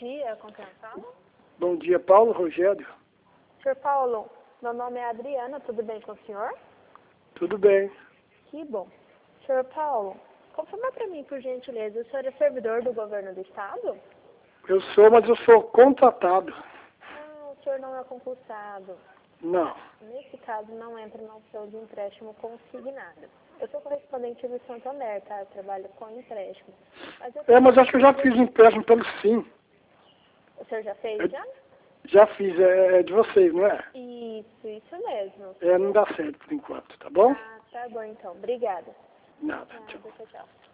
dia, com quem eu falo? Bom dia, Paulo Rogério. Senhor Paulo, meu nome é Adriana, tudo bem com o senhor? Tudo bem. Que bom. Senhor Paulo, confirma para mim, por gentileza, o senhor é servidor do governo do estado? Eu sou, mas eu sou contratado. Ah, o senhor não é concursado. Não. Nesse caso, não entra na opção de empréstimo consignado. Eu sou correspondente do Santander, tá? Eu trabalho com empréstimo. Mas acho que eu já fiz um empréstimo pelo Sim. O senhor já fez, já? Já fiz, é de vocês, não é? Isso mesmo. Não dá certo por enquanto, tá bom? Ah, tá bom então. Obrigada. Nada, tchau. Tchau.